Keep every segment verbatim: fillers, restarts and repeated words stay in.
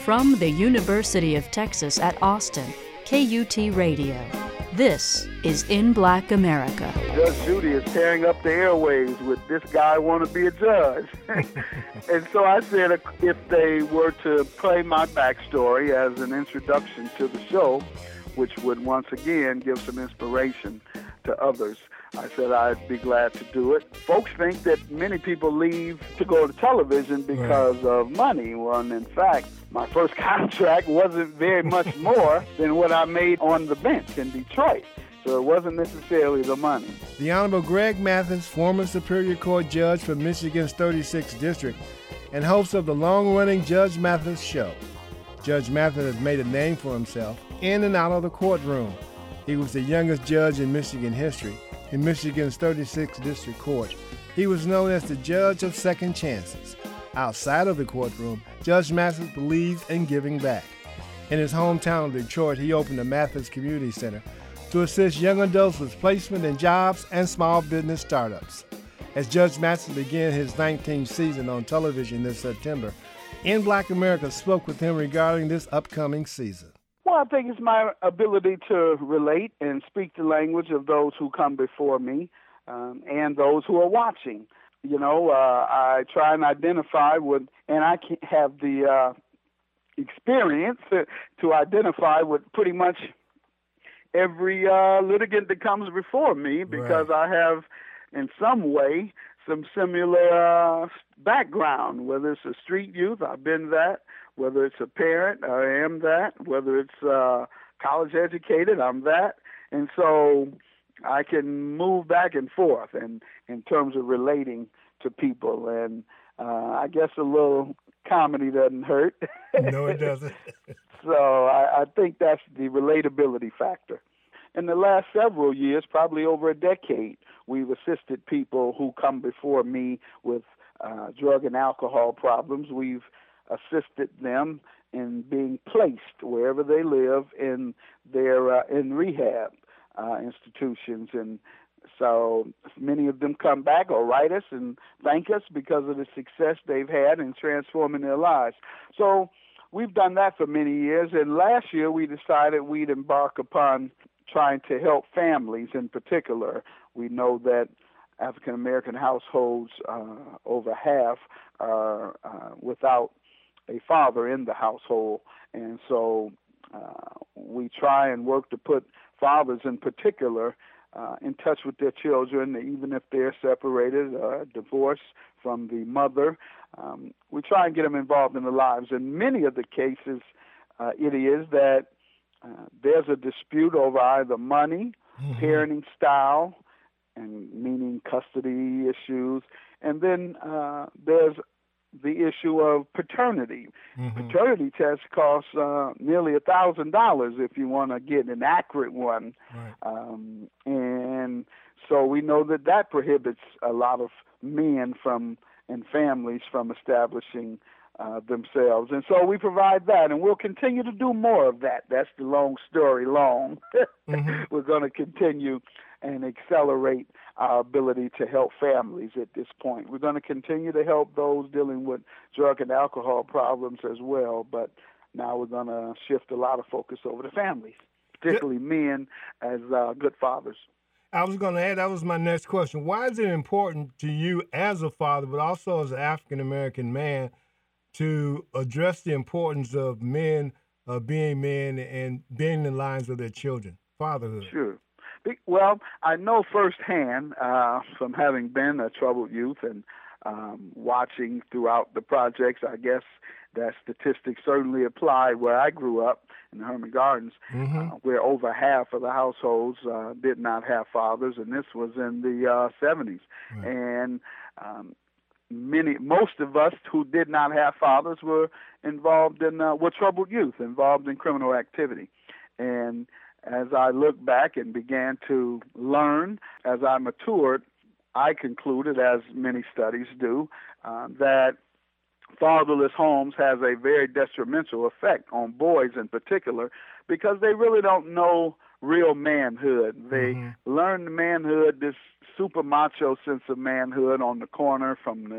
From the University of Texas at Austin, K U T Radio. This is In Black America. Judge Judy is tearing up the airways with "This Guy Want to Be a Judge." And so I said if they were to play my backstory as an introduction to the show, which would once again give some inspiration to others, I said I'd be glad to do it. Folks think that many people leave to go to television because right. of money. Well, and in fact, my first contract wasn't very much more than what I made on the bench in Detroit. So it wasn't necessarily the money. The Honorable Greg Mathis, former Superior Court judge for Michigan's thirty-sixth District and host of the long-running Judge Mathis Show. Judge Mathis has made a name for himself in and out of the courtroom. He was the youngest judge in Michigan history. In Michigan's thirty-sixth District Court, he was known as the Judge of Second Chances. Outside of the courtroom, Judge Mathis believes in giving back. In his hometown of Detroit, he opened the Mathis Community Center to assist young adults with placement in jobs and small business startups. As Judge Mathis began his nineteenth season on television this September, In Black America spoke with him regarding this upcoming season. Well, I think it's my ability to relate and speak the language of those who come before me um, and those who are watching. You know, uh, I try and identify with, and I can have the uh, experience to, to identify with pretty much every uh, litigant that comes before me because right. I have, in some way, some similar uh, background, whether it's a street youth, I've been that, whether it's a parent, I am that, whether it's uh, college educated, I'm that. And so I can move back and forth and in terms of relating to people. And uh, I guess a little comedy doesn't hurt. No, it doesn't. So I, I think that's the relatability factor. In the last several years, probably over a decade, we've assisted people who come before me with uh, drug and alcohol problems. We've assisted them in being placed wherever they live in their uh, in rehab uh, institutions. And so many of them come back or write us and thank us because of the success they've had in transforming their lives. So we've done that for many years. And last year we decided we'd embark upon trying to help families in particular. We know that African-American households, uh, over half, are uh, without a father in the household. And so uh, we try and work to put fathers in particular uh, in touch with their children, even if they're separated or divorced from the mother. Um, we try and get them involved in their lives. In many of the cases, uh, it is that uh, there's a dispute over either money, mm-hmm. parenting style, and meaning custody issues, and then uh, there's the issue of paternity. Mm-hmm. Paternity tests cost uh, nearly a thousand dollars if you want to get an accurate one, right. um, and so we know that that prohibits a lot of men from and families from establishing uh, themselves, and so we provide that, and we'll continue to do more of that. That's the long story long. Mm-hmm. We're going to continue and accelerate our ability to help families at this point. We're going to continue to help those dealing with drug and alcohol problems as well, but now we're going to shift a lot of focus over to families, particularly men as uh, good fathers. I was going to add, that was my next question. Why is it important to you as a father, but also as an African-American man, to address the importance of men uh, being men and being in the lives of their children, fatherhood? Sure. Well, I know firsthand uh, from having been a troubled youth and um, watching throughout the projects, I guess that statistics certainly apply where I grew up in the Herman Gardens, mm-hmm. uh, where over half of the households uh, did not have fathers, and this was in the uh, seventies. Right. And um, many, most of us who did not have fathers were involved in, uh, were troubled youth, involved in criminal activity. And as I look back and began to learn, as I matured, I concluded, as many studies do, uh, that fatherless homes has a very detrimental effect on boys in particular because they really don't know real manhood. They mm-hmm. learn manhood, this super macho sense of manhood on the corner from the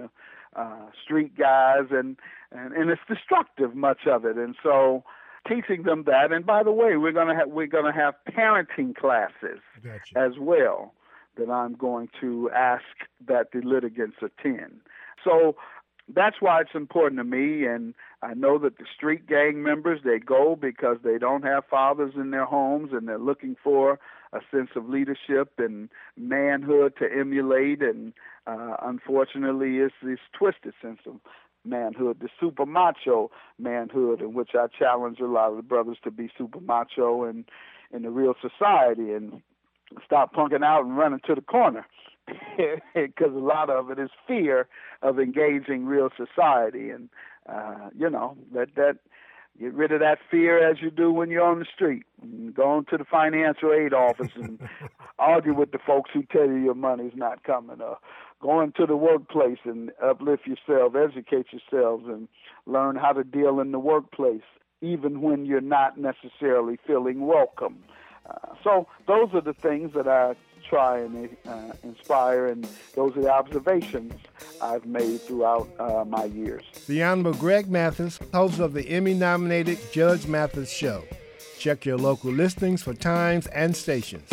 uh, street guys, and, and, and it's destructive, much of it. And so teaching them that, and by the way, we're going to have, we're going to have parenting classes Gotcha. as well that I'm going to ask that the litigants attend. So that's why it's important to me, and I know that the street gang members, they go because they don't have fathers in their homes, and they're looking for a sense of leadership and manhood to emulate, and uh, unfortunately it's this twisted sense of manhood, the super macho manhood, in which I challenge a lot of the brothers to be super macho in, in the real society and stop punking out and running to the corner, because a lot of it is fear of engaging real society. And, uh, you know, let that, get rid of that fear as you do when you're on the street. And go into the financial aid office and argue with the folks who tell you your money's not coming. Or go into the workplace and uplift yourself, educate yourselves, and learn how to deal in the workplace, even when you're not necessarily feeling welcome. Uh, so those are the things that I try and uh, inspire, and those are the observations I've made throughout uh, my years. The Honorable Greg Mathis, host of the Emmy-nominated Judge Mathis Show. Check your local listings for times and stations.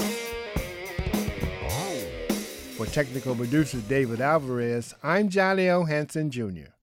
For technical producer David Alvarez, I'm Jaleo Hansen Junior